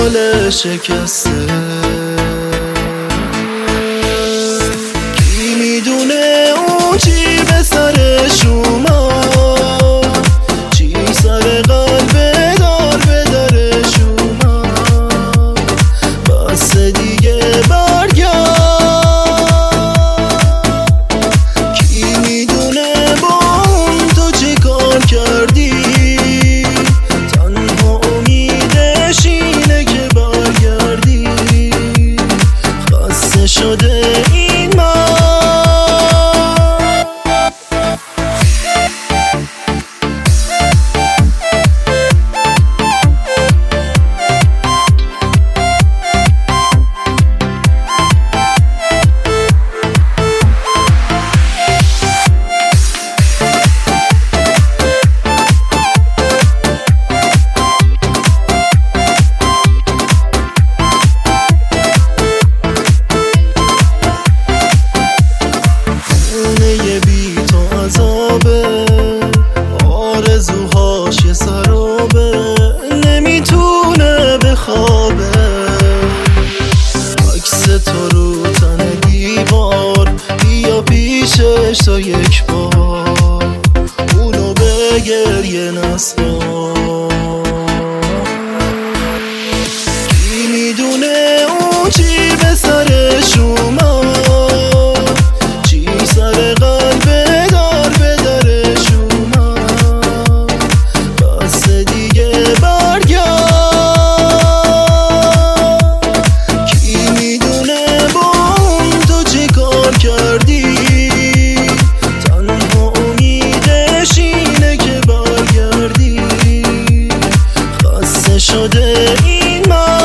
دل شکسته. کی میدونه اون چی به سرش اومد، چی سر قلب دار به درش اومد. بس دیگه برگرد. کی میدونه با اون تو چی کار کردی، تنها امیدش اینه که برگردی. خسته شده این من. آرزوهاش یه سرابه، نمیتونه بخوابه. عکس تو رو تن دیوار، بیا پیشش تا یک بار اونو به گریه نسپار. کی میدونه اون چی به سرش اومد، چی سر قلب دار به درش اومد. بس دیگه برگرد. کی میدونه با اون تو چی کار کردی، تنها امیدش اینه که برگردی. خسته شده این من.